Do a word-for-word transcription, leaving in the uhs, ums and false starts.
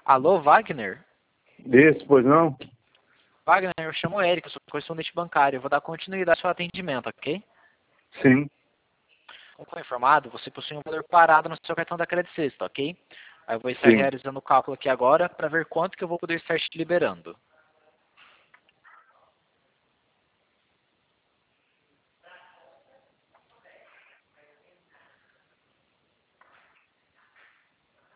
Alô, Wagner? Isso, pois não? Wagner, eu chamo Eric, eu sou correspondente bancário. Eu vou dar continuidade ao seu atendimento, ok? Sim. Como foi informado, você possui um valor parado no seu cartão da Credit Sexta, ok? Aí eu vou estar Sim. realizando o cálculo aqui agora para ver quanto que eu vou poder estar te liberando.